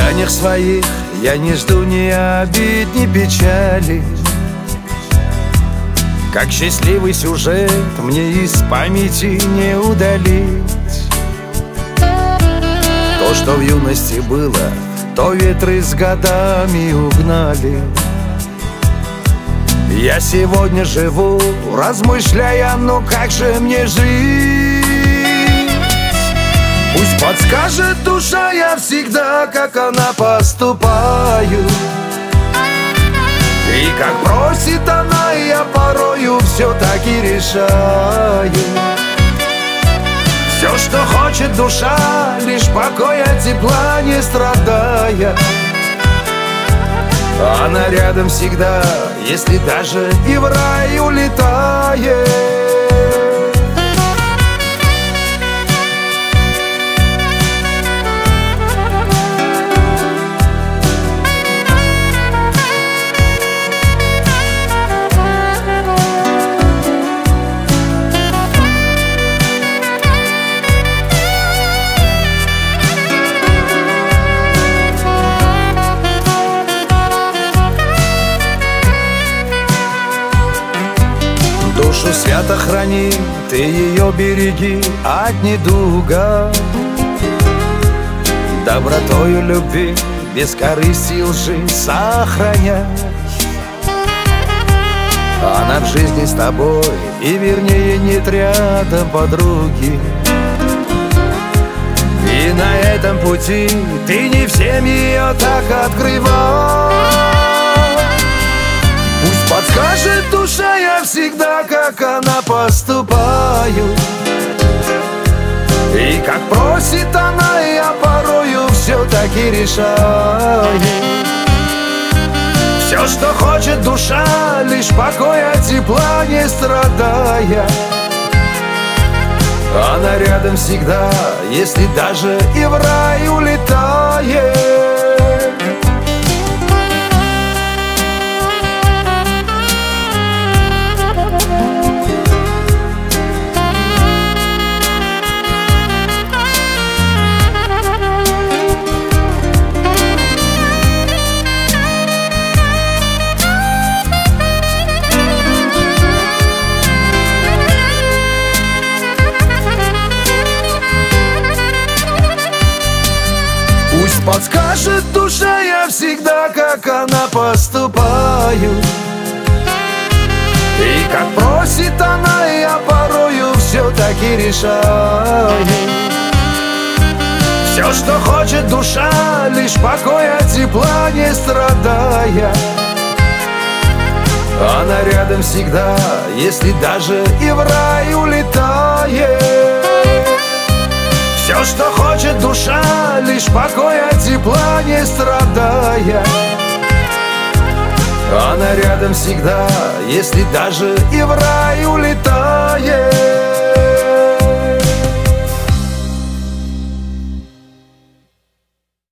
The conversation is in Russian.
желаниях своих я не жду ни обид, ни печали. Как счастливый сюжет мне из памяти не удалить. То, что в юности было, то ветры с годами угнали. Я сегодня живу, размышляя, ну как же мне жить? Пусть подскажет душа, я всегда, как она поступаю. И как просит она, я порою все-таки решаю. Все, что хочет душа, лишь покоя, тепла, не страдая. Она рядом всегда, если даже и в рай улетает. Душу свято храни, ты ее береги от недуга. Добротою любви, без корысти лжи сохраняй. Она в жизни с тобой, и вернее нет рядом подруги. И на этом пути ты не всем ее так открывай. Пусть подскажет душа, я всегда, как она поступаю. И как просит она, я порою все-таки решаю. Все, что хочет душа, лишь покоя, тепла, не страдая. Она рядом всегда, если даже и в рай улетает. Пусть подскажет душа, я всегда, как она поступаю. И как просит она, я порою все-таки решаю. Все, что хочет душа, лишь покоя, тепла, не страдая. Она рядом всегда, если даже и в рай улетает. Все, что хочет душа, лишь покоя, тепла, не страдая. Она рядом всегда, если даже и в рай улетает.